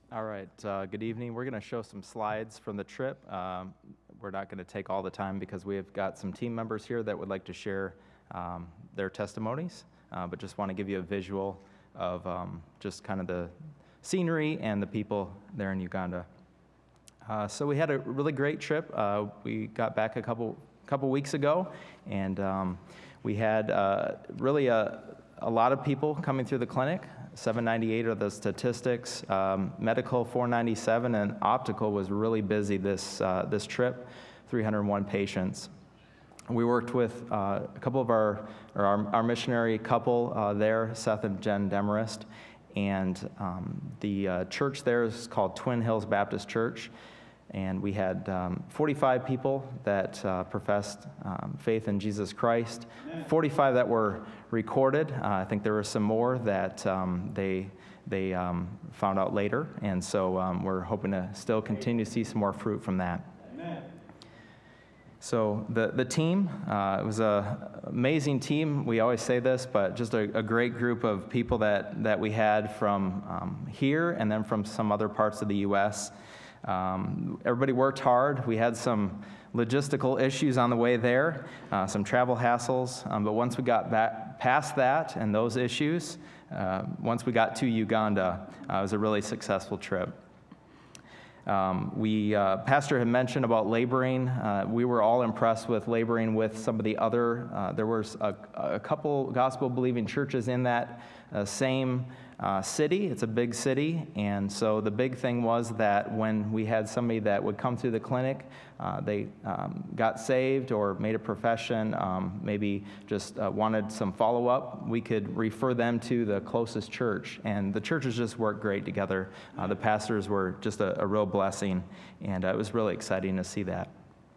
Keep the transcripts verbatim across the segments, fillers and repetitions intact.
All right, uh, good evening. We're going to show some slides from the trip. Um, we're not going to take all the time because we have got some team members here that would like to share um, their testimonies, uh, but just want to give you a visual of um, just kind of the scenery and the people there in Uganda. Uh, so we had a really great trip. Uh, we got back a couple couple weeks ago, and um, we had uh, really a, a lot of people coming through the clinic. seven ninety-eight are the statistics. Um, medical four ninety-seven, and optical was really busy this uh, this trip, three hundred one patients. We worked with uh, a couple of our, or our, our missionary couple uh, there, Seth and Jen Demarest, and um, the uh, church there is called Twin Hills Baptist Church. And we had um, forty-five people that uh, professed um, faith in Jesus Christ, forty-five that were recorded. Uh, I think there were some more that um, they they um, found out later, and so um, we're hoping to still continue to see some more fruit from that. Amen. So the, the team, uh, it was an amazing team. We always say this, but just a, a great group of people that, that we had from um, here and then from some other parts of the U S Um, everybody worked hard. We had some logistical issues on the way there, uh, some travel hassles, um, but once we got back past that and those issues, uh, once we got to Uganda, uh, it was a really successful trip. Um, we, uh, Pastor had mentioned about laboring. Uh, we were all impressed with laboring with some of the other, uh, there was a, a couple gospel-believing churches in that uh, same uh, city. It's a big city, and so the big thing was that when we had somebody that would come through the clinic, uh, they um, got saved or made a profession, um, maybe just uh, wanted some follow-up, we could refer them to the closest church, and the churches just worked great together. Uh, the pastors were just a, a real blessing, and uh, it was really exciting to see that.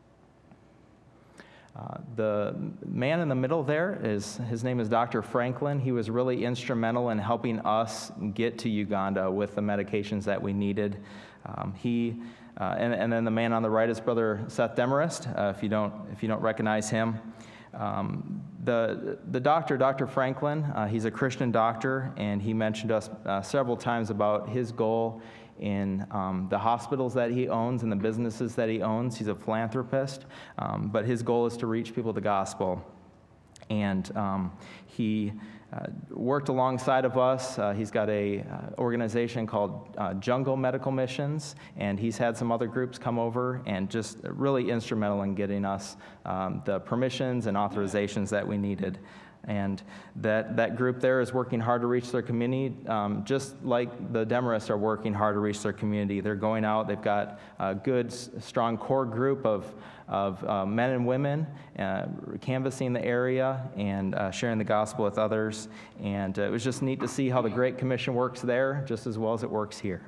Uh, the man in the middle there, is his name is Doctor Franklin. He was really instrumental in helping us get to Uganda with the medications that we needed. Um, he uh, and, and then the man on the right is Brother Seth Demarest, uh, if you don't if you don't recognize him. Um, the the doctor, Doctor Franklin, uh, he's a Christian doctor, and he mentioned us uh, several times about his goal in um, the hospitals that he owns and the businesses that he owns. He's a philanthropist, um, but his goal is to reach people with the gospel. And um, he uh, worked alongside of us. Uh, he's got a uh, organization called uh, Jungle Medical Missions, and he's had some other groups come over and just really instrumental in getting us um, the permissions and authorizations that we needed. And that, that group there is working hard to reach their community, um, just like the Demarists are working hard to reach their community. They're going out, they've got a good, strong core group of, of uh, men and women uh, canvassing the area and uh, sharing the gospel with others. And uh, it was just neat to see how the Great Commission works there just as well as it works here.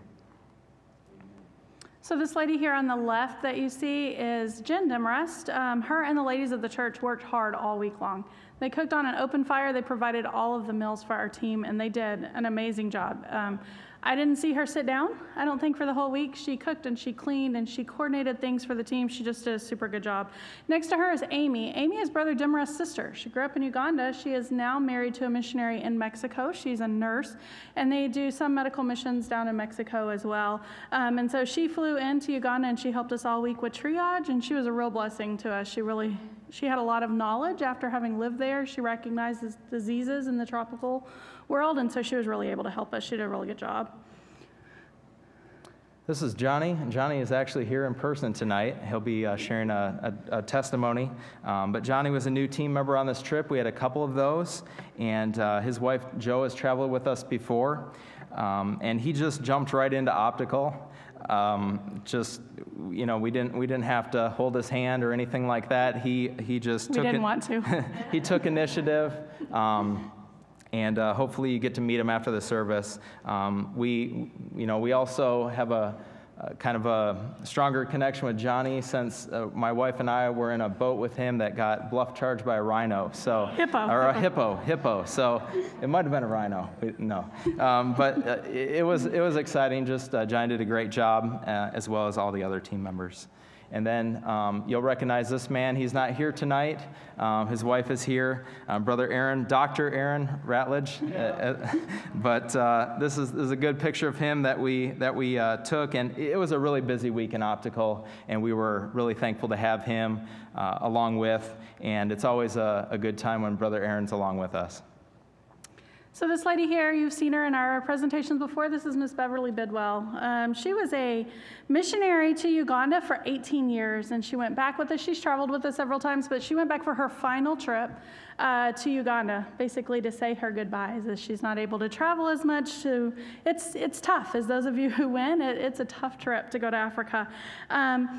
So this lady here on the left that you see is Jen Demarest. Um, her and the ladies of the church worked hard all week long. They cooked on an open fire. They provided all of the meals for our team, and they did an amazing job. Um, I didn't see her sit down, I don't think, for the whole week. She cooked and she cleaned and she coordinated things for the team. She just did a super good job. Next to her is Amy. Amy is Brother Demarest's sister. She grew up in Uganda. She is now married to a missionary in Mexico. She's a nurse, and they do some medical missions down in Mexico as well. Um, and so she flew into Uganda, and she helped us all week with triage, and she was a real blessing to us. She really, she had a lot of knowledge after having lived there. She recognizes diseases in the tropical world, and so she was really able to help us. She did a really good job. This is Johnny. Johnny is actually here in person tonight. He'll be uh, sharing a, a, a testimony. Um, but Johnny was a new team member on this trip. We had a couple of those, and uh, his wife Jo has traveled with us before, um, and he just jumped right into optical. Um, just, you know, we didn't we didn't have to hold his hand or anything like that. He he just we took didn't it, want to. He took initiative. Um, And uh, hopefully you get to meet him after the service. Um, we, you know, we also have a, a kind of a stronger connection with Johnny since uh, my wife and I were in a boat with him that got bluff charged by a rhino. So hippo. Or a hippo, hippo. So it might have been a rhino. No, um, but uh, it, it was it was exciting. Just uh, Johnny did a great job, uh, as well as all the other team members. And then um, you'll recognize this man. He's not here tonight. Um, his wife is here, um, Brother Aaron, Doctor Aaron Ratledge. Uh, but uh, this, is, this is a good picture of him that we, that we uh, took. And it was a really busy week in Optical, and we were really thankful to have him uh, along with. And it's always a, a good time when Brother Aaron's along with us. So this lady here, you've seen her in our presentations before. This is Miss Beverly Bidwell. Um, she was a missionary to Uganda for eighteen years, and she went back with us. She's traveled with us several times, but she went back for her final trip uh, to Uganda, basically to say her goodbyes, as she's not able to travel as much. To it's it's tough. As those of you who went, it, it's a tough trip to go to Africa. Um,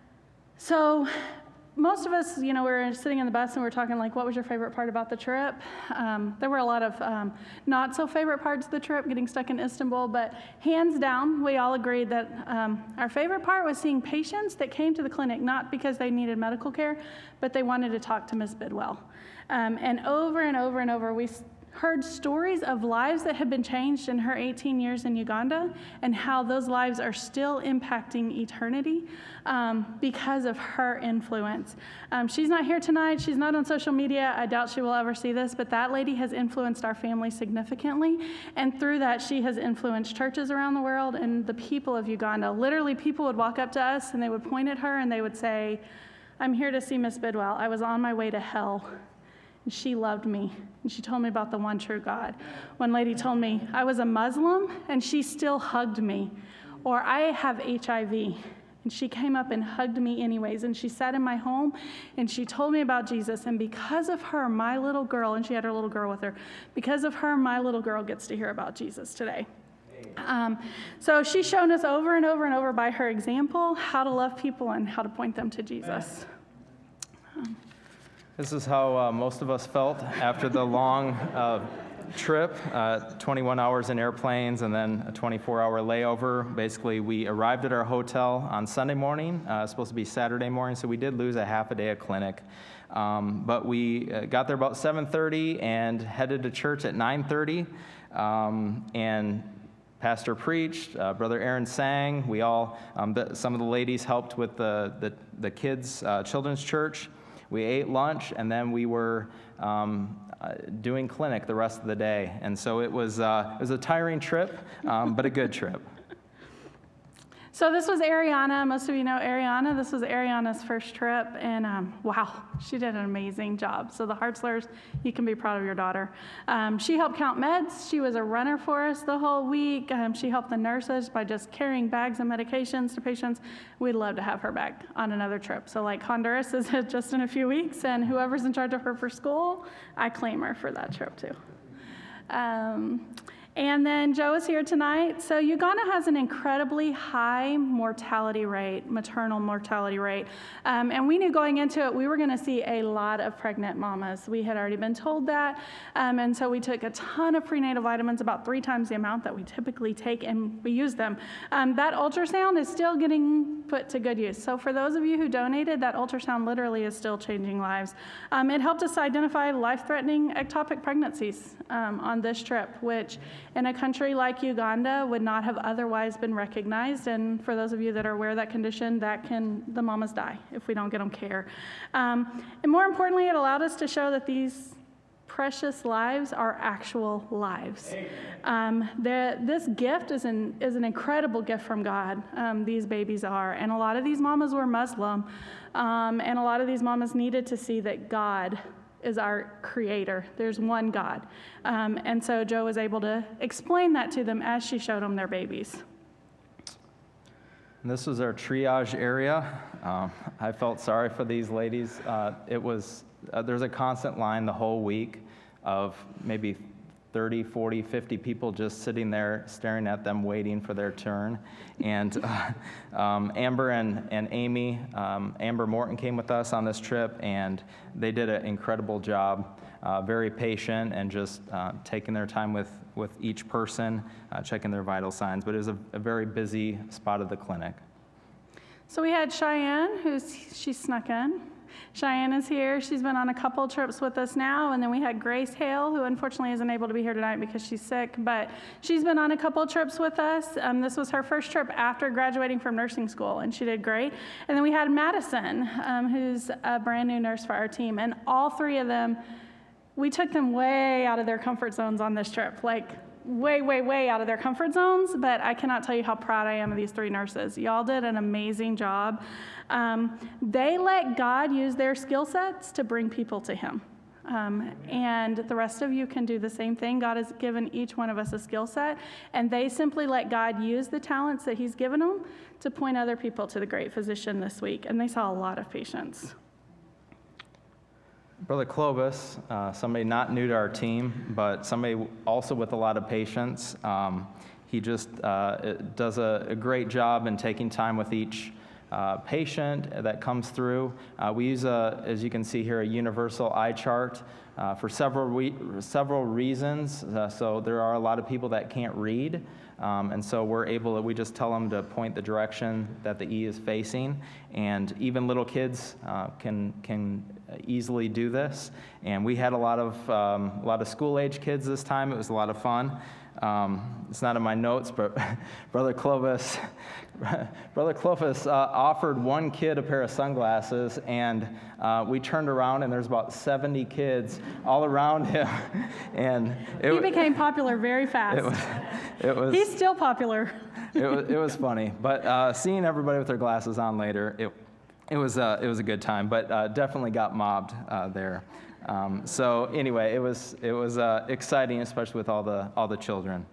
so. Most of us, you know, we were sitting in the bus and we were talking like, what was your favorite part about the trip? Um, there were a lot of um, not so favorite parts of the trip, getting stuck in Istanbul, but hands down, we all agreed that um, our favorite part was seeing patients that came to the clinic, not because they needed medical care, but they wanted to talk to Miz Bidwell. Um, and over and over and over, we heard stories of lives that had been changed in her eighteen years in Uganda, and how those lives are still impacting eternity um, because of her influence. Um, she's not here tonight. She's not on social media. I doubt she will ever see this, but that lady has influenced our family significantly, and through that, she has influenced churches around the world and the people of Uganda. Literally, people would walk up to us and they would point at her and they would say, "I'm here to see Miss Bidwell. I was on my way to hell. And she loved me, and she told me about the one true God." One lady told me, "I was a Muslim, and she still hugged me." Or, "I have H I V, and she came up and hugged me anyways, and she sat in my home, and she told me about Jesus, and because of her, my little girl," and she had her little girl with her, "because of her, my little girl gets to hear about Jesus today." Um, so she's shown us over and over and over by her example how to love people and how to point them to Jesus. Um, This is how uh, most of us felt after the long uh, trip, uh, twenty-one hours in airplanes and then a twenty-four hour layover. Basically, we arrived at our hotel on Sunday morning. Uh, it was supposed to be Saturday morning, so we did lose a half a day of clinic. Um, but we uh, got there about seven thirty and headed to church at nine thirty. Um, and Pastor preached, uh, Brother Aaron sang. We all, um, the, some of the ladies helped with the, the, the kids' uh, children's church. We ate lunch, and then we were um, uh, doing clinic the rest of the day. And so it was, uh, it was a tiring trip, um, but a good trip. So this was Ariana. Most of you know Ariana. This was Ariana's first trip, and um, wow, she did an amazing job. So the Hartzlers, you can be proud of your daughter. Um, she helped count meds. She was a runner for us the whole week. Um, she helped the nurses by just carrying bags of medications to patients. We'd love to have her back on another trip. So like Honduras is just in a few weeks, and whoever's in charge of her for school, I claim her for that trip too. Um, And then Joe is here tonight. So Uganda has an incredibly high mortality rate, maternal mortality rate. Um, and we knew going into it, we were gonna see a lot of pregnant mamas. We had already been told that. Um, and so we took a ton of prenatal vitamins, about three times the amount that we typically take, and we use them. Um, that ultrasound is still getting put to good use. So for those of you who donated, that ultrasound literally is still changing lives. Um, it helped us identify life-threatening ectopic pregnancies um, on this trip, which in a country like Uganda would not have otherwise been recognized. And for those of you that are aware of that condition, that can, the mamas die if we don't get them care. Um, and more importantly, it allowed us to show that these precious lives are actual lives. Um, this gift is an, is an incredible gift from God, um, these babies are. And a lot of these mamas were Muslim, um, and a lot of these mamas needed to see that God is our creator. There's one God. Um, and so Joe was able to explain that to them as she showed them their babies. And this was our triage area. Um, I felt sorry for these ladies. Uh, it was, uh, there's a constant line the whole week of maybe thirty, forty, fifty people just sitting there staring at them waiting for their turn. And uh, um, Amber and, and Amy, um, Amber Morton came with us on this trip, and they did an incredible job, uh, very patient and just uh, taking their time with, with each person, uh, checking their vital signs. But it was a, a very busy spot of the clinic. So we had Cheyenne, who's, she snuck in. Cheyenne is here. She's been on a couple trips with us now. And then we had Grace Hale, who unfortunately isn't able to be here tonight because she's sick. But she's been on a couple trips with us. Um, this was her first trip after graduating from nursing school, and she did great. And then we had Madison, um, who's a brand new nurse for our team. And all three of them, we took them way out of their comfort zones on this trip. Like, way, way, way out of their comfort zones, but I cannot tell you how proud I am of these three nurses. Y'all did an amazing job. Um, they let God use their skill sets to bring people to him. Um, and the rest of you can do the same thing. God has given each one of us a skill set, and they simply let God use the talents that he's given them to point other people to the great physician this week, and they saw a lot of patients. Brother Clovis, uh, somebody not new to our team, but somebody also with a lot of patience. Um, he just uh, does a, a great job in taking time with each uh, patient that comes through. Uh, we use, a, as you can see here, a universal eye chart uh, for several, re- several reasons. Uh, so there are a lot of people that can't read. Um, and so we're able to, we just tell them to point the direction that the E is facing. And even little kids uh, can can easily do this. And we had a lot of um, a lot of school-age kids this time. It was a lot of fun. Um, it's not in my notes, but Brother Clovis, Brother Clovis uh, offered one kid a pair of sunglasses, and uh, we turned around, and there's about seventy kids all around him, and it, he became popular very fast. It was, it was, He's still popular. it was, it was funny, but uh, seeing everybody with their glasses on later, it, it was uh, it was a good time, but uh, definitely got mobbed uh, there. Um, so anyway, it was it was uh, exciting, especially with all the all the children.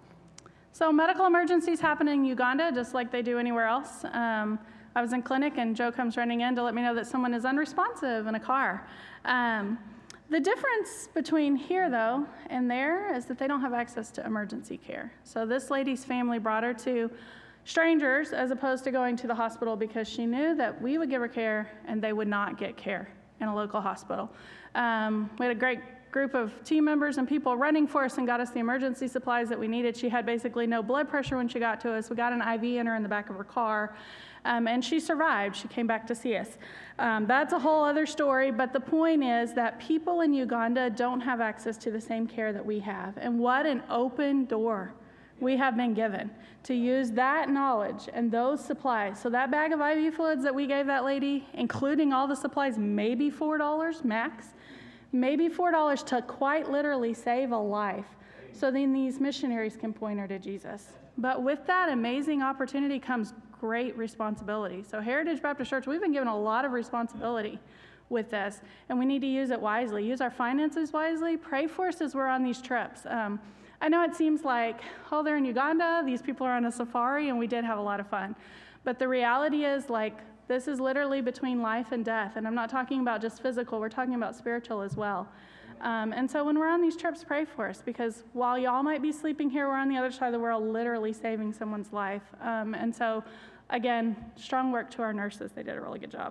So medical emergencies happen in Uganda just like they do anywhere else. Um, I was in clinic and Joe comes running in to let me know that someone is unresponsive in a car. Um, the difference between here though and there is that they don't have access to emergency care. So this lady's family brought her to strangers as opposed to going to the hospital because she knew that we would give her care and they would not get care in a local hospital. Um, we had a great group of team members and people running for us and got us the emergency supplies that we needed. She had basically no blood pressure when she got to us. We got an I V in her in the back of her car, um, and she survived. She came back to see us. Um, that's a whole other story, but the point is that people in Uganda don't have access to the same care that we have. And what an open door we have been given to use that knowledge and those supplies. So that bag of I V fluids that we gave that lady, including all the supplies, maybe four dollars max, maybe four dollars to quite literally save a life. So then these missionaries can point her to Jesus. But with that amazing opportunity comes great responsibility. So Heritage Baptist Church, we've been given a lot of responsibility with this, and we need to use it wisely. Use our finances wisely. Pray for us as we're on these trips. Um, I know it seems like, oh, they're in Uganda, these people are on a safari, and we did have a lot of fun. But the reality is, like, this is literally between life and death. And I'm not talking about just physical, we're talking about spiritual as well. Um, and so when we're on these trips, pray for us, because while y'all might be sleeping here, we're on the other side of the world literally saving someone's life. Um, and so, again, strong work to our nurses. They did a really good job.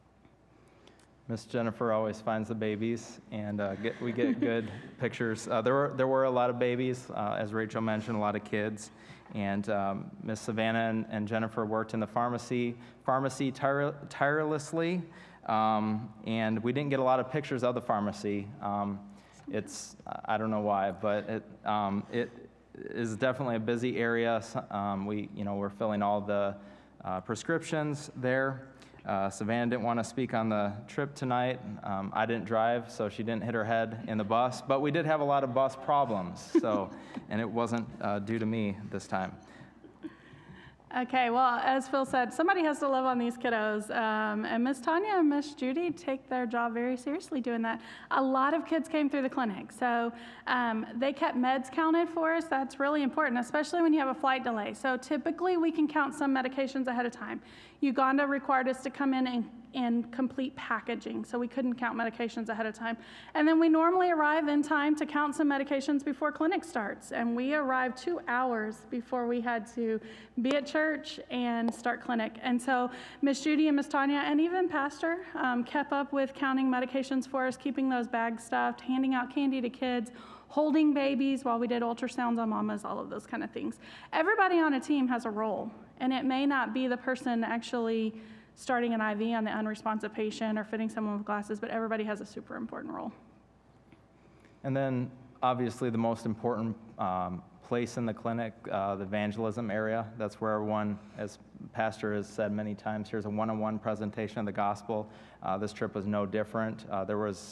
Miss Jennifer always finds the babies, and uh, get, we get good pictures. Uh, there were there were a lot of babies, uh, as Rachel mentioned, a lot of kids, and um, Miss Savannah and, and Jennifer worked in the pharmacy pharmacy tire, tirelessly, um, and we didn't get a lot of pictures of the pharmacy. Um, it's I don't know why, but it um, it is definitely a busy area. Um, we you know we're filling all the uh, prescriptions there. Uh, Savannah didn't want to speak on the trip tonight. Um, I didn't drive, so she didn't hit her head in the bus. But we did have a lot of bus problems, so, and it wasn't uh, due to me this time. Okay, well, as Phil said, somebody has to love on these kiddos. Um, and Miss Tanya and Miss Judy take their job very seriously doing that. A lot of kids came through the clinic. So um, they kept meds counted for us. That's really important, especially when you have a flight delay. So typically we can count some medications ahead of time. Uganda required us to come in and, and complete packaging, so we couldn't count medications ahead of time. And then we normally arrive in time to count some medications before clinic starts. And we arrived two hours before we had to be at church and start clinic. And so Miss Judy and Miss Tanya and even Pastor um, kept up with counting medications for us, keeping those bags stuffed, handing out candy to kids, holding babies while we did ultrasounds on mamas, all of those kind of things. Everybody on a team has a role, and it may not be the person actually starting an I V on the unresponsive patient or fitting someone with glasses, but everybody has a super important role. And then, obviously, the most important um, place in the clinic, uh, the evangelism area. That's where everyone, as Pastor has said many times, here's a one-on-one presentation of the gospel. Uh, this trip was no different. Uh, there was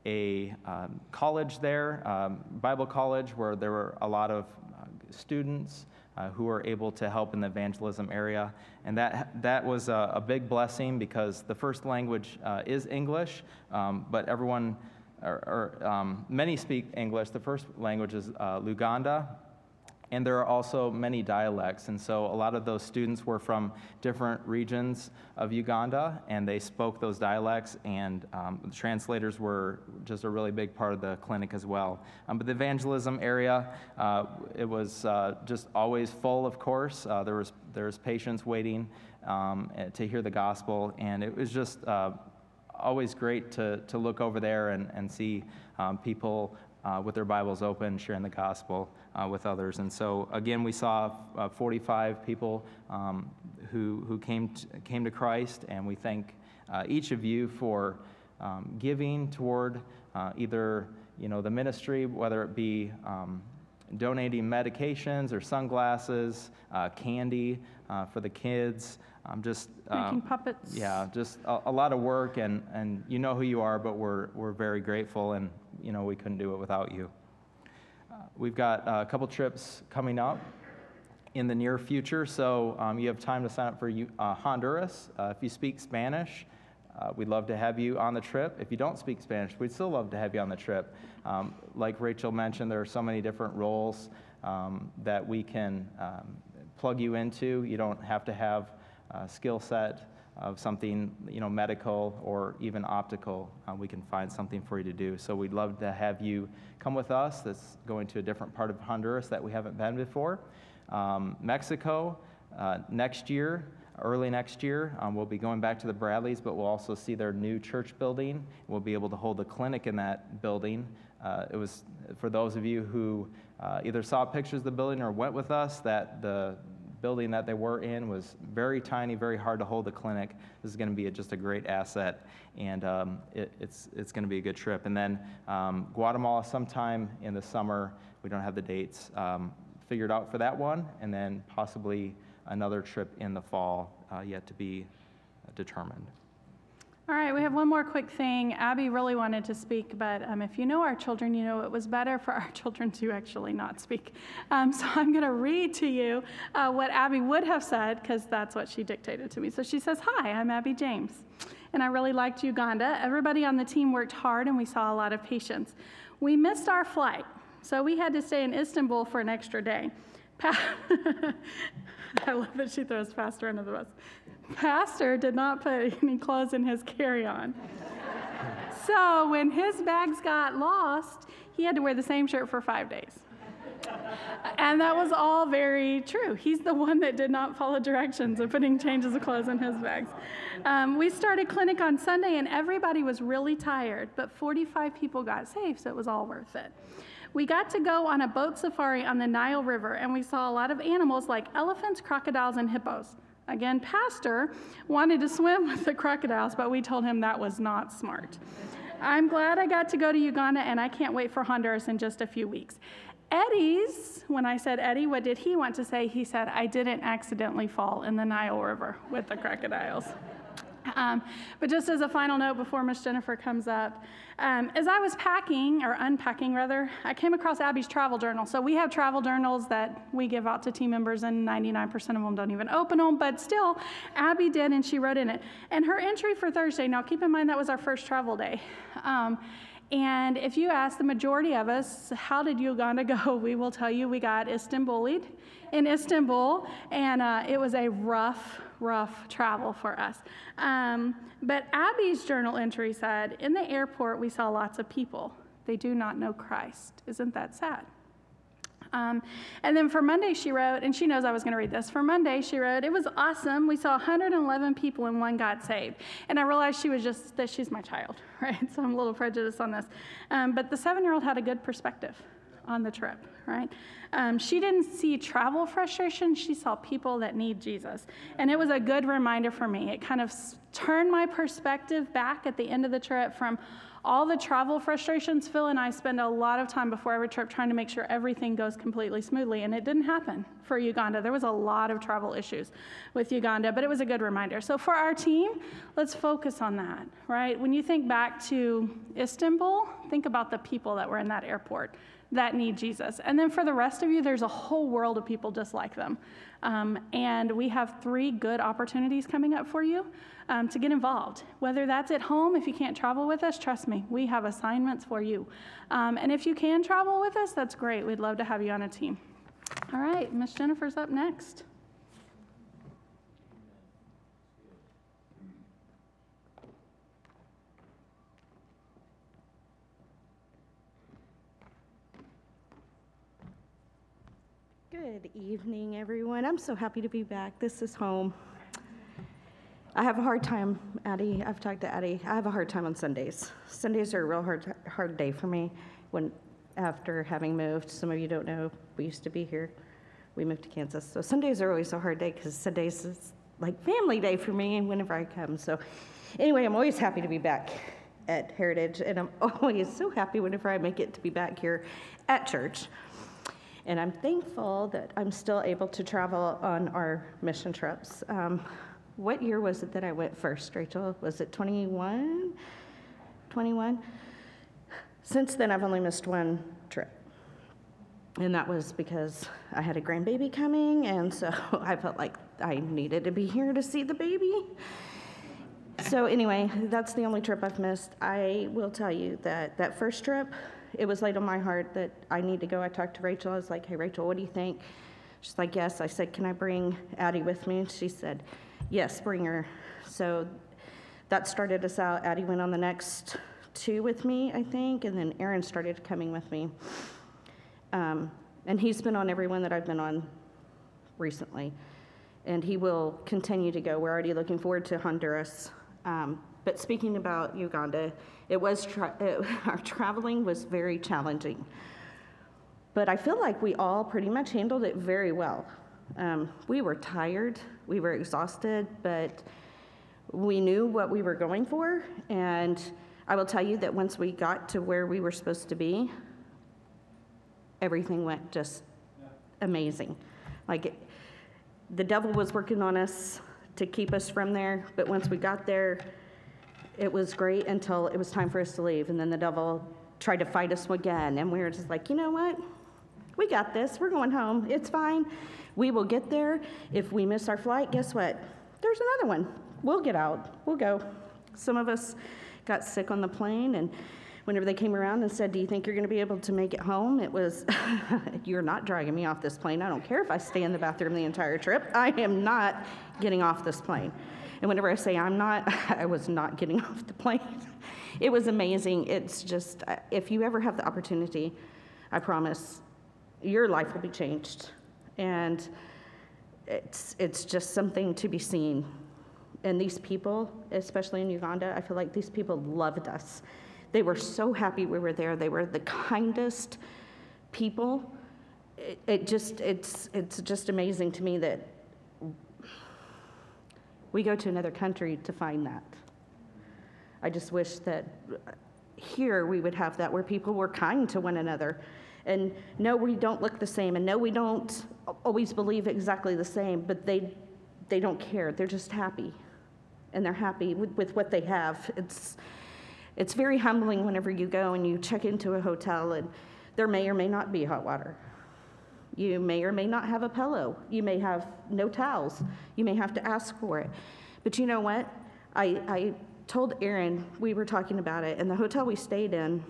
a um, college there, um, Bible college, where there were a lot of uh, students uh, who were able to help in the evangelism area. And that that was a, a big blessing because the first language uh, is English, um, but everyone, or, or um, many speak English. The first language is uh, Luganda. And there are also many dialects, and so a lot of those students were from different regions of Uganda, and they spoke those dialects, and um, the translators were just a really big part of the clinic as well. Um, but the evangelism area, uh, it was uh, just always full, of course. Uh, there was there was patients waiting um, to hear the gospel, and it was just uh, always great to, to look over there and, and see um, people Uh, with their Bibles open, sharing the gospel uh, with others. And so, again, we saw uh, forty-five people um, who, who came, to, came to Christ, and we thank uh, each of you for um, giving toward uh, either, you know, the ministry, whether it be um, donating medications or sunglasses, uh, candy uh, for the kids, um, just Making um, puppets. Yeah, just a, a lot of work, and, and you know who you are, but we're we're very grateful, and you know we couldn't do it without you. Uh, we've got uh, a couple trips coming up in the near future, so um, you have time to sign up for uh, Honduras. Uh, if you speak Spanish, uh, we'd love to have you on the trip. If you don't speak Spanish, we'd still love to have you on the trip. Um, like Rachel mentioned, there are so many different roles um, that we can um, plug you into. You don't have to have a skill set of something, you know, medical or even optical. Uh, we can find something for you to do. So we'd love to have you come with us. That's going to a different part of Honduras that we haven't been before. Um, Mexico, uh, next year, early next year, um, we'll be going back to the Bradleys, but we'll also see their new church building. We'll be able to hold a clinic in that building. Uh, it was, for those of you who uh, either saw pictures of the building or went with us, that the building that they were in was very tiny, very hard to hold a clinic. This is going to be a, just a great asset, and um, it, it's it's going to be a good trip. And then um, Guatemala sometime in the summer. We don't have the dates um, figured out for that one, and then possibly another trip in the fall uh, yet to be determined. All right, we have one more quick thing. Abby really wanted to speak, but um, if you know our children, you know it was better for our children to actually not speak. Um, so I'm going to read to you uh, what Abby would have said, because that's what she dictated to me. So she says, "Hi, I'm Abby James, and I really liked Uganda. Everybody on the team worked hard, and we saw a lot of patients. We missed our flight, so we had to stay in Istanbul for an extra day." Pa- I love that she throws Pastor under the bus. Pastor did not put any clothes in his carry-on. So when his bags got lost, he had to wear the same shirt for five days. And that was all very true. He's the one that did not follow directions of putting changes of clothes in his bags. Um, we started clinic on Sunday, and everybody was really tired, but forty-five people got saved, so it was all worth it. We got to go on a boat safari on the Nile River, and we saw a lot of animals like elephants, crocodiles, and hippos. Again, Pastor wanted to swim with the crocodiles, but we told him that was not smart. I'm glad I got to go to Uganda, and I can't wait for Honduras in just a few weeks. Eddie's, when I said, Eddie, what did he want to say? He said, I didn't accidentally fall in the Nile River with the crocodiles. Um, but just as a final note before Miss Jennifer comes up, um, as I was packing, or unpacking rather, I came across Abby's travel journal. So we have travel journals that we give out to team members, and ninety-nine percent of them don't even open them, but still, Abby did, and she wrote in it. And her entry for Thursday, now keep in mind that was our first travel day. Um, and if you ask the majority of us, how did Uganda go, we will tell you we got Istanbulied in Istanbul, and uh, it was a rough, rough travel for us. Um, but Abby's journal entry said, in the airport, we saw lots of people. They do not know Christ. Isn't that sad? Um, and then for Monday, she wrote, and she knows I was going to read this. For Monday, she wrote, it was awesome. We saw one hundred eleven people and one got saved. And I realized she was just, that she's my child, right? So I'm a little prejudiced on this. Um, but the seven-year-old had a good perspective. on the trip, right? Um, she didn't see travel frustration. She saw people that need Jesus. And it was a good reminder for me. It kind of s- turned my perspective back at the end of the trip from all the travel frustrations. Phil and I spend a lot of time before every trip trying to make sure everything goes completely smoothly, and it didn't happen for Uganda. There was a lot of travel issues with Uganda, but it was a good reminder. So for our team, let's focus on that, right? When you think back to Istanbul, think about the people that were in that airport that need Jesus. And then for the rest of you, there's a whole world of people just like them. Um, and we have three good opportunities coming up for you um, to get involved. Whether that's at home, if you can't travel with us, trust me, we have assignments for you. Um, and if you can travel with us, that's great. We'd love to have you on a team. All right, Miss Jennifer's up next. Good evening, everyone. I'm so happy to be back. This is home. I have a hard time, Addie. I've talked to Addie. I have a hard time on Sundays. Sundays are a real hard, hard day for me. When after having moved, some of you don't know, we used to be here. We moved to Kansas, so Sundays are always a hard day because Sundays is like family day for me. Whenever I come, so anyway, I'm always happy to be back at Heritage, and I'm always so happy whenever I make it to be back here at church. And I'm thankful that I'm still able to travel on our mission trips. Um, what year was it that I went first, Rachel? Was it twenty-one? twenty-one? Since then, I've only missed one trip. And that was because I had a grandbaby coming, and so I felt like I needed to be here to see the baby. So anyway, that's the only trip I've missed. I will tell you that that first trip, it was laid on my heart that I need to go. I talked to Rachel. I was like, hey, Rachel, what do you think? She's like, yes. I said, can I bring Addie with me? And she said, yes, bring her. So that started us out. Addie went on the next two with me, I think, and then Aaron started coming with me. Um, and he's been on every one that I've been on recently. And he will continue to go. We're already looking forward to Honduras. Um, but speaking about Uganda, it was tra- it, our traveling was very challenging. But I feel like we all pretty much handled it very well. Um, we were tired, we were exhausted, but we knew what we were going for. And I will tell you that once we got to where we were supposed to be, everything went just amazing. Like it, the devil was working on us to keep us from there, but once we got there, it was great until it was time for us to leave. And then the devil tried to fight us again. And we were just like, you know what? We got this. We're going home. It's fine. We will get there. If we miss our flight, guess what? There's another one. We'll get out. We'll go. Some of us got sick on the plane, and whenever they came around and said, do you think you're going to be able to make it home? It was, you're not dragging me off this plane. I don't care if I stay in the bathroom the entire trip. I am not getting off this plane. And whenever I say I'm not, I was not getting off the plane. It was amazing. It's just, if you ever have the opportunity, I promise, your life will be changed. And it's it's just something to be seen. And these people, especially in Uganda, I feel like these people loved us. They were so happy we were there. They were the kindest people. It, it just, it's it's just amazing to me that we go to another country to find that. I just wish that here we would have that, where people were kind to one another. And no, we don't look the same, and no, we don't always believe exactly the same, but they they don't care. They're just happy, and they're happy with, with what they have. It's it's very humbling whenever you go and you check into a hotel, and there may or may not be hot water. You may or may not have a pillow. You may have no towels. You may have to ask for it. But you know what? I, I told Aaron, we were talking about it, and the hotel we stayed in,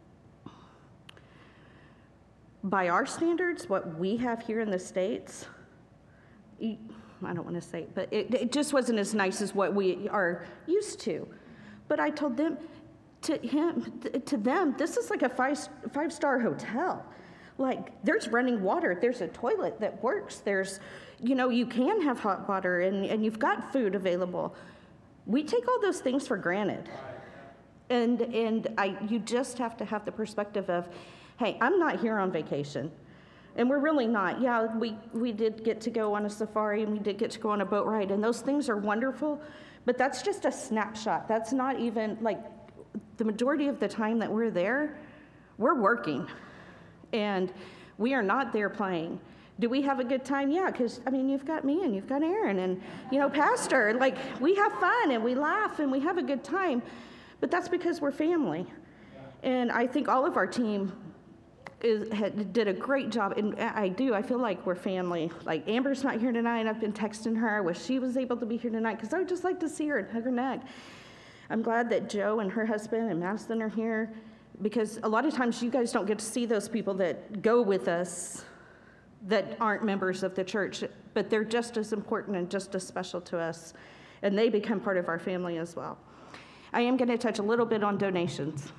by our standards, what we have here in the States, I don't want to say it, but it, it just wasn't as nice as what we are used to. But I told them, to him, to them, this is like a five, five-star hotel. Like, there's running water, there's a toilet that works, there's, you know, you can have hot water, and, and you've got food available. We take all those things for granted. And and I, you just have to have the perspective of Hey, I'm not here on vacation. And we're really not. Yeah, we, we did get to go on a safari and we did get to go on a boat ride, and those things are wonderful, but that's just a snapshot. That's not even, like, the majority of the time that we're there, we're working, and we are not there playing. Do we have a good time? Yeah, because, I mean, you've got me and you've got Aaron and, you know, Pastor. Like, we have fun and we laugh and we have a good time, but that's because we're family. And I think all of our team is, had, did a great job, and I do. I feel like we're family. Like, Amber's not here tonight. I've been texting her. I wish she was able to be here tonight because I would just like to see her and hug her neck. I'm glad that Joe and her husband and Madison are here, because a lot of times you guys don't get to see those people that go with us that aren't members of the church, but they're just as important and just as special to us, and they become part of our family as well. I am going to touch a little bit on donations.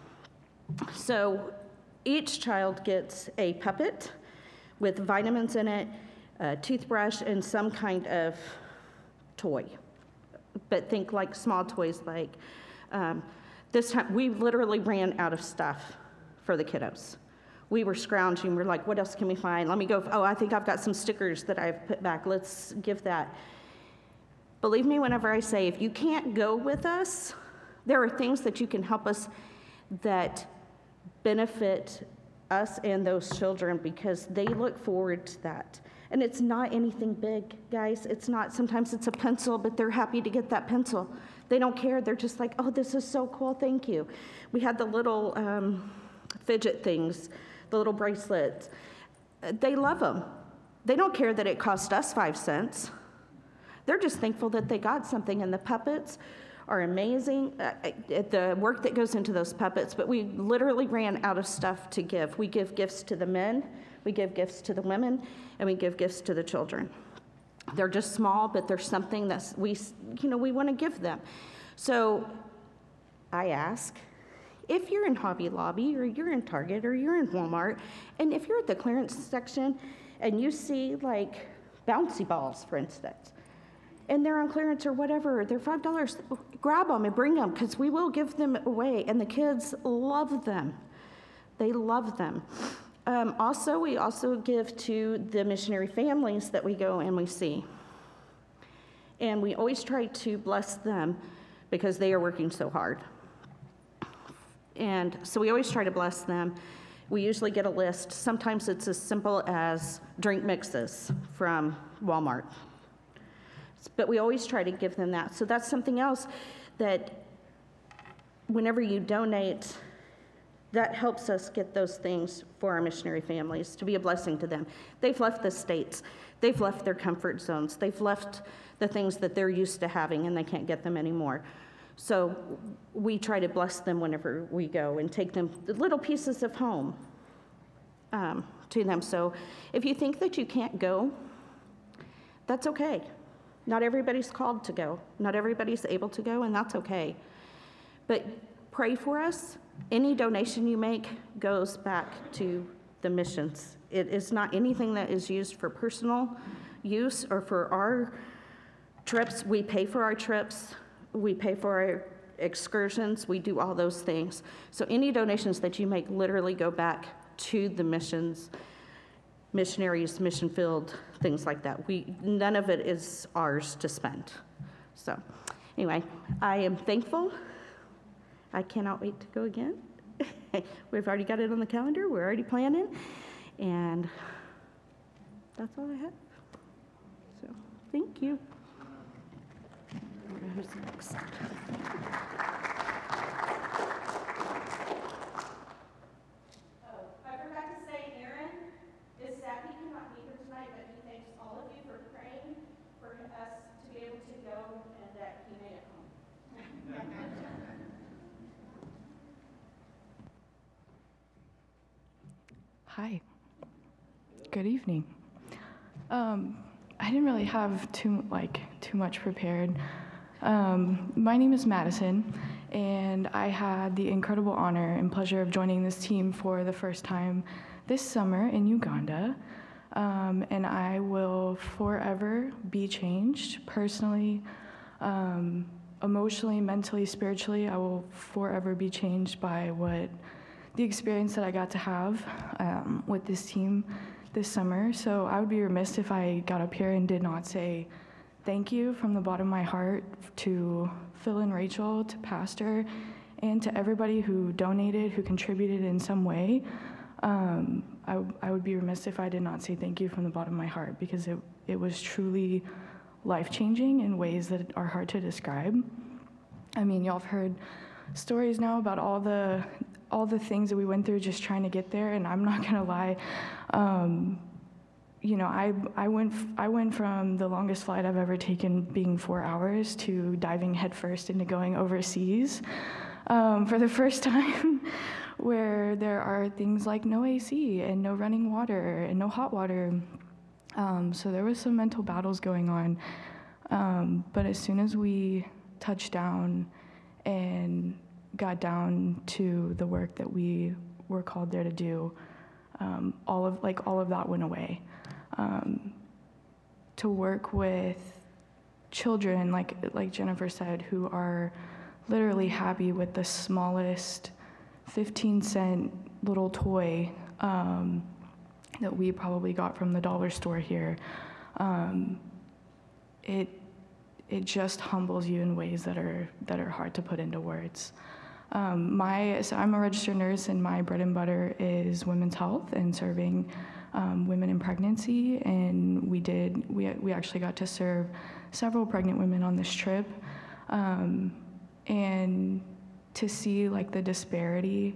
So each child gets a puppet with vitamins in it, a toothbrush, and some kind of toy. But think like small toys, like um, this time we literally ran out of stuff for the kiddos. We were scrounging. We're like, what else can we find? Let me go. Oh, I think I've got some stickers that I've put back. Let's give that. Believe me whenever I say, if you can't go with us, there are things that you can help us that benefit us and those children, because they look forward to that. And it's not anything big, guys. It's not, sometimes it's a pencil, but they're happy to get that pencil. They don't care. They're just like, oh, this is so cool, thank you. We had the little um, fidget things, the little bracelets. They love them. They don't care that it cost us five cents. They're just thankful that they got something, and the puppets are amazing, uh, the work that goes into those puppets, but we literally ran out of stuff to give. We give gifts to the men, we give gifts to the women, and we give gifts to the children. They're just small, but there's something that we, you know, we want to give them. So I ask, if you're in Hobby Lobby, or you're in Target, or you're in Walmart, and if you're at the clearance section and you see like bouncy balls, for instance, and they're on clearance or whatever, they're five dollars, grab them and bring them, because we will give them away, and the kids love them. They love them. Um, also, we also give to the missionary families that we go and we see. And we always try to bless them because they are working so hard. And so we always try to bless them. We usually get a list. Sometimes it's as simple as drink mixes from Walmart. But we always try to give them that. So that's something else that whenever you donate, that helps us get those things for our missionary families, to be a blessing to them. They've left the states. They've left their comfort zones. They've left the things that they're used to having, and they can't get them anymore. So we try to bless them whenever we go and take them little pieces of home um, to them. So if you think that you can't go, that's okay. Not everybody's called to go. Not everybody's able to go, and that's okay. But pray for us. Any donation you make goes back to the missions. It is not anything that is used for personal use or for our trips. We pay for our trips. We pay for our excursions. We do all those things. So any donations that you make literally go back to the missions, missionaries, mission field, things like that. We, none of it is ours to spend. So anyway, I am thankful. I cannot wait to go again. We've already got it on the calendar. We're already planning. And that's all I have. So thank you. Who's next? Hi. Good evening. Um, I didn't really have too like too much prepared. Um, my name is Madison, and I had the incredible honor and pleasure of joining this team for the first time this summer in Uganda. Um, and I will forever be changed personally, um, emotionally, mentally, spiritually. I will forever be changed by what the experience that I got to have um, with this team this summer. So I would be remiss if I got up here and did not say thank you from the bottom of my heart to Phil and Rachel, to Pastor, and to everybody who donated, who contributed in some way. Um, I, I would be remiss if I did not say thank you from the bottom of my heart, because it, it was truly life-changing in ways that are hard to describe. I mean, y'all have heard stories now about all the all the things that we went through just trying to get there, and I'm not gonna lie, um, you know, I I went I went from the longest flight I've ever taken being four hours to diving headfirst into going overseas um, for the first time, where there are things like no A C and no running water and no hot water. Um, so there was some mental battles going on, um, but as soon as we touched down and got down to the work that we were called there to do, um, all of like all of that went away. Um, to work with children, like like Jennifer said, who are literally happy with the smallest fifteen cent little toy um, that we probably got from the dollar store here, um, it it just humbles you in ways that are that are hard to put into words. Um, my, so I'm a registered nurse, and my bread and butter is women's health and serving um, women in pregnancy. And we did, we we actually got to serve several pregnant women on this trip, um, and to see like the disparity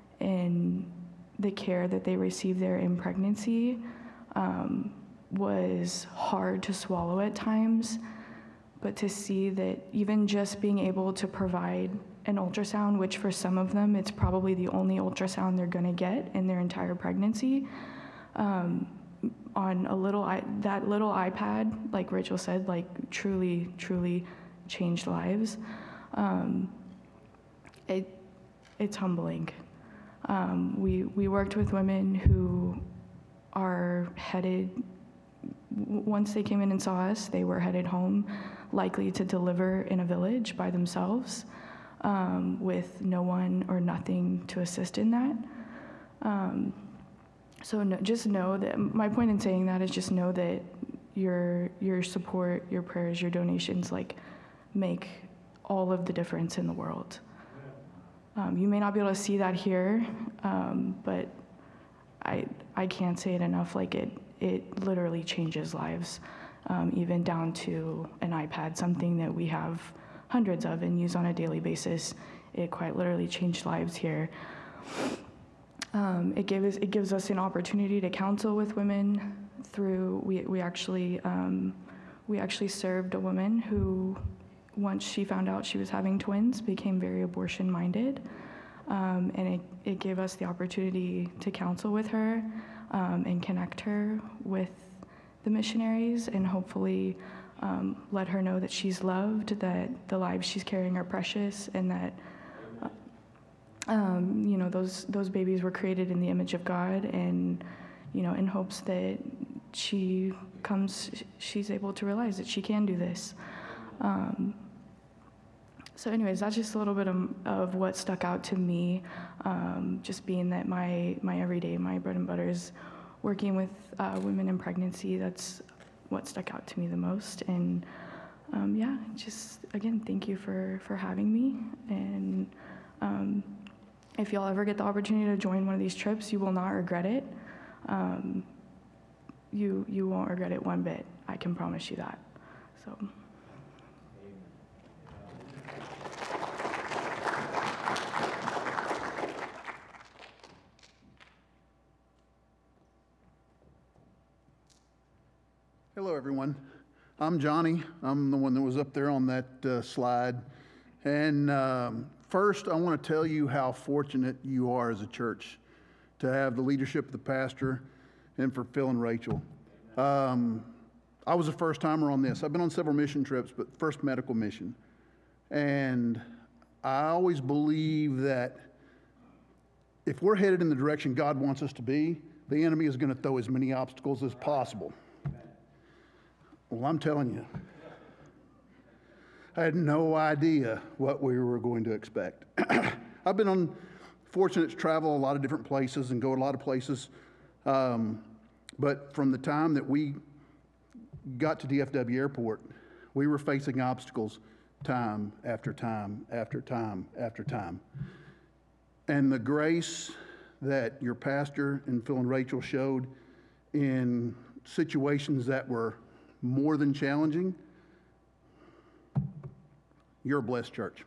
in the care that they receive there in pregnancy um, was hard to swallow at times. But to see that even just being able to provide an ultrasound, which for some of them, it's probably the only ultrasound they're gonna get in their entire pregnancy, um, on a little, I, that little iPad, like Rachel said, like truly, truly changed lives. Um, it, it's humbling. Um, we, we worked with women who are headed, w- once they came in and saw us, they were headed home, likely to deliver in a village by themselves, um, with no one or nothing to assist in that. Um, so no, just know that, my point in saying that is just know that your your support, your prayers, your donations, like, make all of the difference in the world. Um, you may not be able to see that here, um, but I I can't say it enough. Like it it literally changes lives, um, even down to an iPad, something that we have hundreds of and use on a daily basis. It quite literally changed lives here. Um, it gives it gives us an opportunity to counsel with women through. We we actually um, we actually served a woman who, once she found out she was having twins, became very abortion-minded, um, and it, it gave us the opportunity to counsel with her um, and connect her with the missionaries, and hopefully um, let her know that she's loved, that the lives she's carrying are precious, and that uh, um, you know those those babies were created in the image of God, and you know in hopes that she comes, she's able to realize that she can do this. Um, so anyways, that's just a little bit of, of what stuck out to me, um, just being that my, my everyday, my bread and butter is working with uh, women in pregnancy. That's what stuck out to me the most. And um, yeah, just, again, thank you for, for having me. And um, if y'all ever get the opportunity to join one of these trips, you will not regret it. Um, you, you won't regret it one bit. I can promise you that. So. Hello, everyone. I'm Johnny. I'm the one that was up there on that uh, slide. And um, first, I want to tell you how fortunate you are as a church to have the leadership of the pastor and for Phil and Rachel. Um, I was a first-timer on this. I've been on several mission trips, but first medical mission. And I always believe that if we're headed in the direction God wants us to be, the enemy is going to throw as many obstacles as possible. Well, I'm telling you, I had no idea what we were going to expect. I've been on fortunate to travel a lot of different places and go a lot of places. Um, but from the time that we got to D F W Airport, we were facing obstacles time after time after time after time. And the grace that your pastor and Phil and Rachel showed in situations that were more than challenging, you're a blessed church.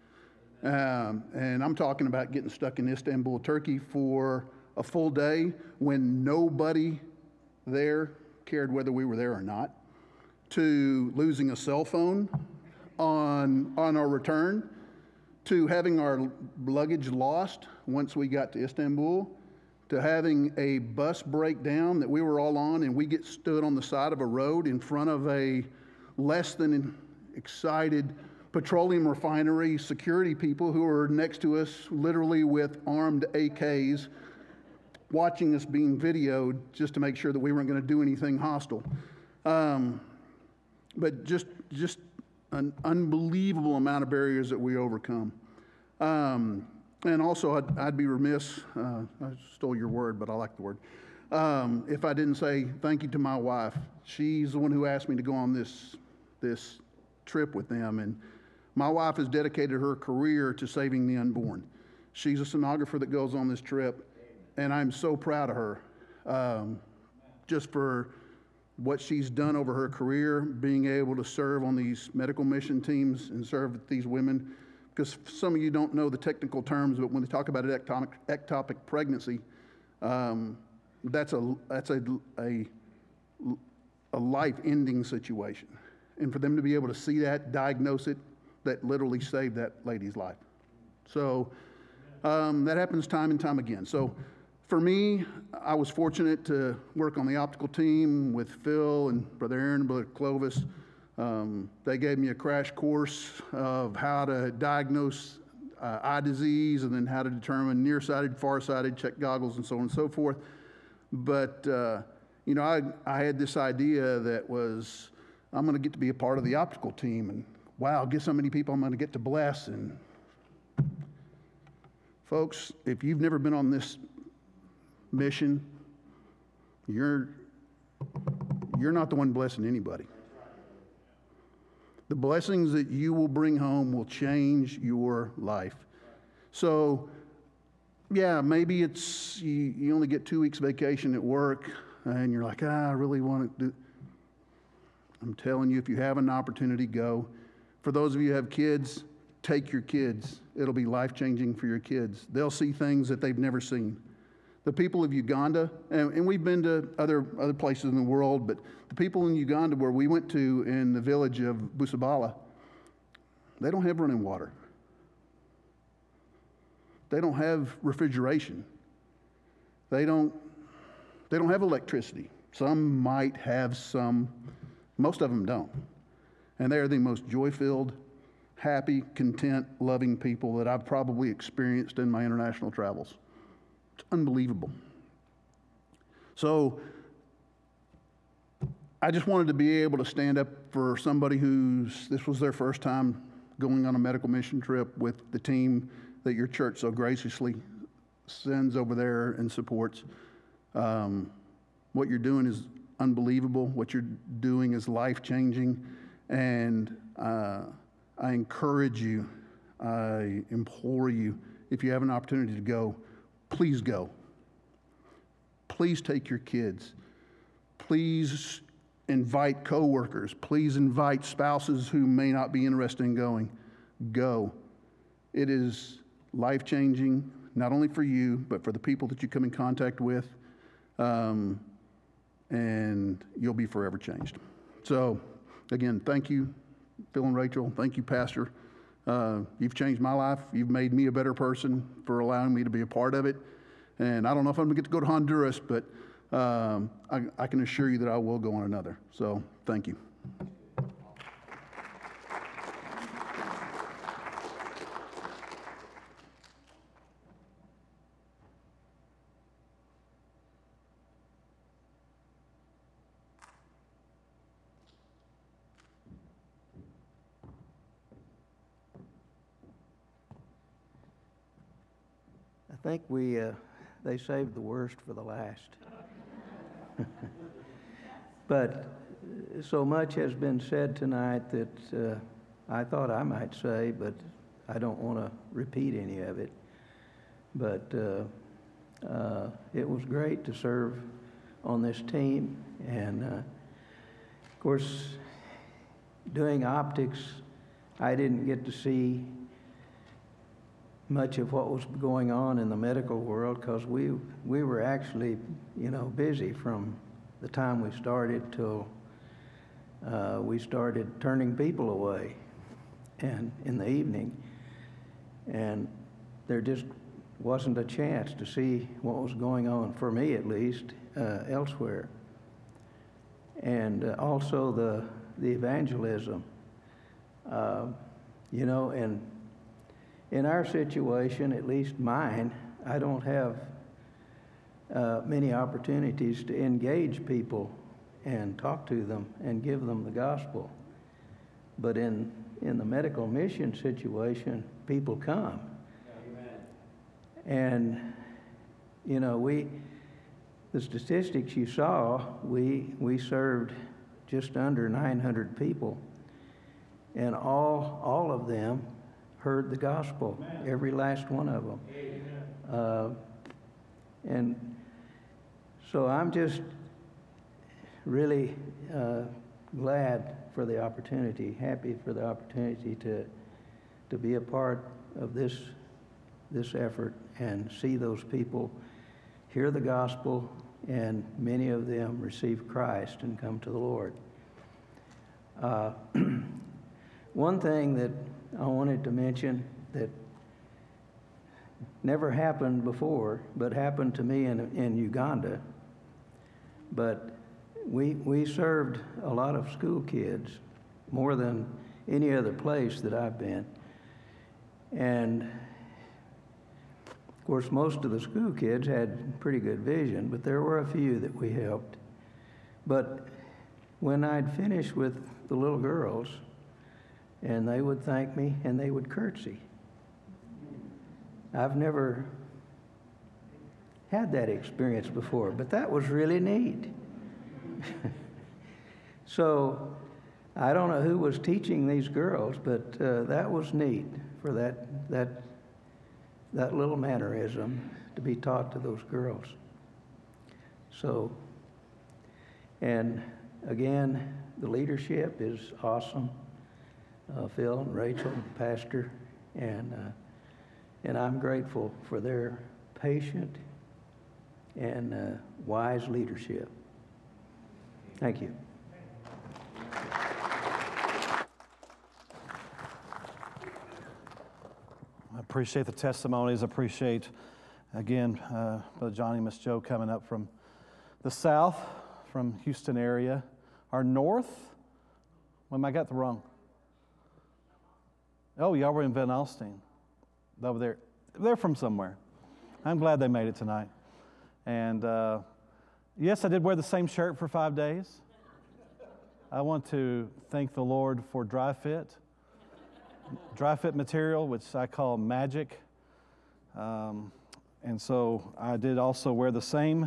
Um, and I'm talking about getting stuck in Istanbul, Turkey for a full day when nobody there cared whether we were there or not, to losing a cell phone on, on our return, to having our luggage lost once we got to Istanbul, to having a bus break down that we were all on and we get stood on the side of a road in front of a less than excited petroleum refinery security people who are next to us literally with armed A Ks watching us being videoed just to make sure that we weren't going to do anything hostile. Um, but just, just an unbelievable amount of barriers that we overcome. Um, and also, I'd, I'd be remiss, uh, I stole your word, but I like the word, um, if I didn't say thank you to my wife. She's the one who asked me to go on this, this trip with them. And my wife has dedicated her career to saving the unborn. She's a sonographer that goes on this trip, and I'm so proud of her, um, just for what she's done over her career, being able to serve on these medical mission teams and serve these women. Because some of you don't know the technical terms, but when they talk about an ectopic, ectopic pregnancy, um, that's a that's a, a, a life-ending situation. And for them to be able to see that, diagnose it, that literally saved that lady's life. So um, that happens time and time again. So for me, I was fortunate to work on the optical team with Phil and Brother Aaron and Brother Clovis. Um, they gave me a crash course of how to diagnose uh, eye disease and then how to determine nearsighted, farsighted, check goggles, and so on and so forth. But, uh, you know, I, I had this idea that was, I'm going to get to be a part of the optical team, and wow, guess how many people I'm going to get to bless. And folks, if you've never been on this mission, you're, you're not the one blessing anybody. The blessings that you will bring home will change your life. So, yeah, maybe it's you, you only get two weeks vacation at work, and you're like, ah, I really want to do. I'm telling you, if you have an opportunity, go. For those of you who have kids, take your kids. It'll be life-changing for your kids. They'll see things that they've never seen. The people of Uganda, and, and we've been to other, other places in the world, but the people in Uganda where we went to in the village of Busabala, they don't have running water. They don't have refrigeration. They don't, they don't have electricity. Some might have some, most of them don't. And they are the most joy-filled, happy, content, loving people that I've probably experienced in my international travels. It's unbelievable. So I just wanted to be able to stand up for somebody who's, this was their first time going on a medical mission trip with the team that your church so graciously sends over there and supports. Um, what you're doing is unbelievable. What you're doing is life-changing. And uh, I encourage you, I implore you, if you have an opportunity to go, please go. Please take your kids. Please invite coworkers. Please invite spouses who may not be interested in going. Go. It is life-changing, not only for you, but for the people that you come in contact with, um, and you'll be forever changed. So, again, thank you, Phil and Rachel. Thank you, Pastor. Uh, you've changed my life. You've made me a better person for allowing me to be a part of it. And I don't know if I'm going to get to go to Honduras, but um, I, I can assure you that I will go on another. So thank you. think we, uh, they saved the worst for the last. But so much has been said tonight that uh, I thought I might say, but I don't want to repeat any of it. But uh, uh, it was great to serve on this team. And, uh, of course, doing optics, I didn't get to see much of what was going on in the medical world because we, we were actually, you know, busy from the time we started till uh, we started turning people away and in the evening. And there just wasn't a chance to see what was going on, for me at least, uh, elsewhere. And uh, also the, the evangelism. Uh, you know, and in our situation, at least mine, I don't have uh, many opportunities to engage people and talk to them and give them the gospel. But in, in the medical mission situation, people come. Amen. And, you know, we, the statistics you saw, we, we served just under nine hundred people. And all, all of them heard the gospel, Amen. Every last one of them. Uh, and so I'm just really uh, glad for the opportunity, happy for the opportunity to to be a part of this this effort and see those people hear the gospel, and many of them receive Christ and come to the Lord. Uh, one thing that I wanted to mention that never happened before, but happened to me in, in Uganda. But we, we served a lot of school kids, more than any other place that I've been. And of course, most of the school kids had pretty good vision, but there were a few that we helped. But when I'd finish with the little girls, and they would thank me, and they would curtsy. I've never had that experience before, but that was really neat. So I don't know who was teaching these girls, but uh, that was neat for that, that, that little mannerism to be taught to those girls. So, and again, the leadership is awesome. Uh, Phil and Rachel, Pastor, and uh, and I'm grateful for their patient and uh, wise leadership. Thank you. I appreciate the testimonies. I appreciate, again, uh, Brother Johnny and Miss Joe coming up from the south, from Houston area. Our north, when I got the wrong. Oh, y'all were in Van Alstyne, over there. They're from somewhere. I'm glad they made it tonight. And uh, yes, I did wear the same shirt for five days. I want to thank the Lord for dry fit. Dry fit material, which I call magic. Um, and so I did also wear the same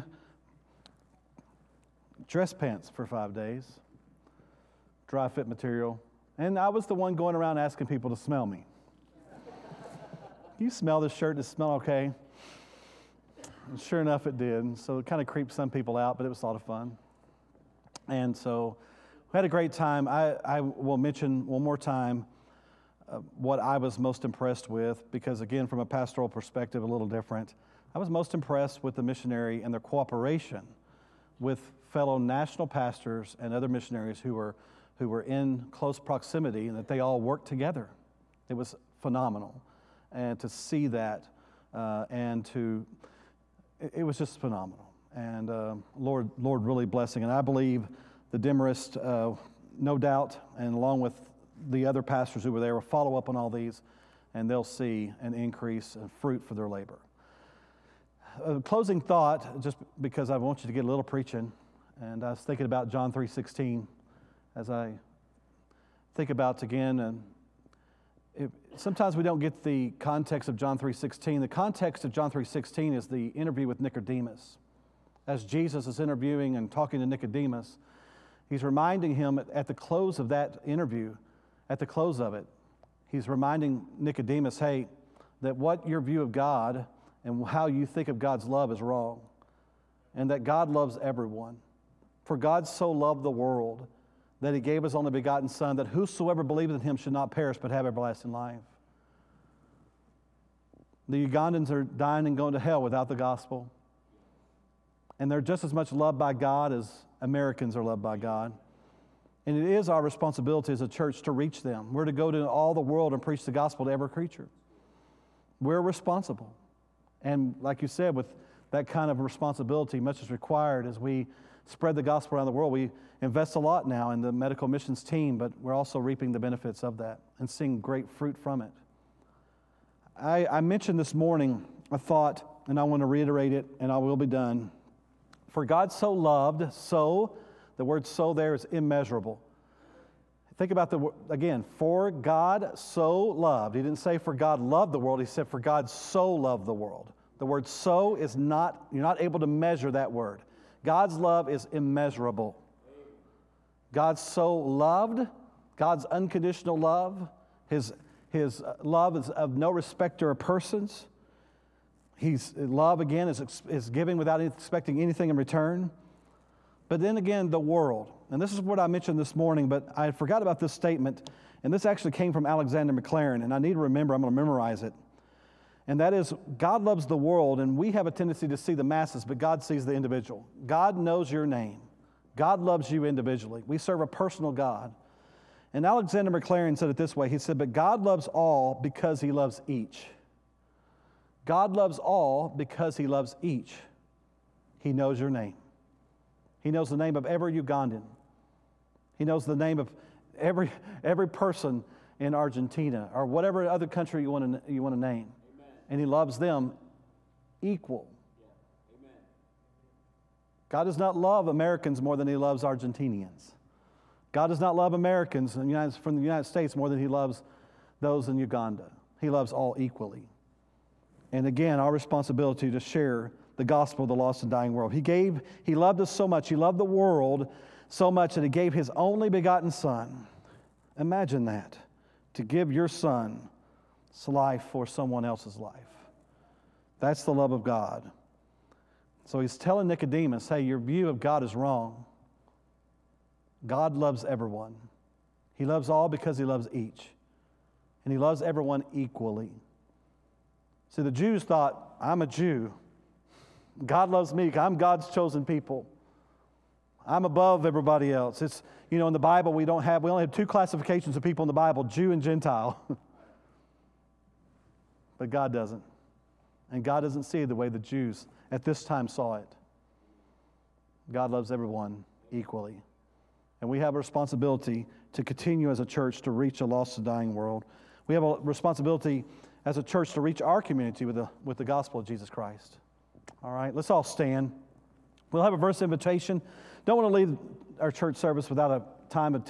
dress pants for five days. Dry fit material. And I was the one going around asking people to smell me. You smell this shirt? Does it smell okay? And sure enough, it did. So it kind of creeped some people out, but it was a lot of fun. And so we had a great time. I, I will mention one more time uh, what I was most impressed with, because again, from a pastoral perspective, a little different. I was most impressed with the missionary and their cooperation with fellow national pastors and other missionaries who were who were in close proximity, and that they all worked together. It was phenomenal. And to see that, uh, and to, it, it was just phenomenal. And uh, Lord, Lord really blessing. And I believe the Demarest, uh, no doubt, and along with the other pastors who were there, will follow up on all these, and they'll see an increase of fruit for their labor. A closing thought, just because I want you to get a little preaching, and I was thinking about John three sixteen, as I think about again, and If, sometimes we don't get the context of John three sixteen. The context of John three sixteen is the interview with Nicodemus. As Jesus is interviewing and talking to Nicodemus, he's reminding him at, at the close of that interview, at the close of it, he's reminding Nicodemus, hey, that what your view of God and how you think of God's love is wrong, and that God loves everyone. For God so loved the world that he gave his only begotten Son, that whosoever believes in him should not perish but have everlasting life. The Ugandans are dying and going to hell without the gospel. And they're just as much loved by God as Americans are loved by God. And it is our responsibility as a church to reach them. We're to go to all the world and preach the gospel to every creature. We're responsible. And like you said, with that kind of responsibility, much is required as we spread the gospel around the world. We invest a lot now in the medical missions team, but we're also reaping the benefits of that and seeing great fruit from it. I, I mentioned this morning a thought, and I want to reiterate it, and I will be done. For God so loved, so, the word so there is immeasurable. Think about the, again, for God so loved. He didn't say for God loved the world, he said for God so loved the world. The word so is not, you're not able to measure that word. God's love is immeasurable. God so loved, God's unconditional love, His, his love is of no respecter of persons. He's, love, again, is, is giving without expecting anything in return. But then again, the world. And this is what I mentioned this morning, but I forgot about this statement. And this actually came from Alexander McLaren, and I need to remember, I'm going to memorize it. And that is, God loves the world, and we have a tendency to see the masses, but God sees the individual. God knows your name. God loves you individually. We serve a personal God. And Alexander McLaren said it this way. He said, but God loves all because he loves each. God loves all because he loves each. He knows your name. He knows the name of every Ugandan. He knows the name of every, every person in Argentina or whatever other country you want to, you want to name. Amen. And he loves them equal. Yeah. Amen. God does not love Americans more than he loves Argentinians. God does not love Americans in the United, from the United States more than he loves those in Uganda. He loves all equally. And again, our responsibility to share the gospel of the lost and dying world. He gave, he loved us so much, he loved the world so much that he gave his only begotten Son. Imagine that, to give your son's life for someone else's life. That's the love of God. So he's telling Nicodemus, hey, your view of God is wrong. God loves everyone. He loves all because he loves each. And he loves everyone equally. See, the Jews thought, I'm a Jew. God loves me. I'm God's chosen people. I'm above everybody else. It's, you know, in the Bible, we don't have, we only have two classifications of people in the Bible, Jew and Gentile. But God doesn't. And God doesn't see it the way the Jews at this time saw it. God loves everyone equally. And we have a responsibility to continue as a church to reach a lost and dying world. We have a responsibility as a church to reach our community with the, with the gospel of Jesus Christ. All right, let's all stand. We'll have a verse invitation. Don't want to leave our church service without a time of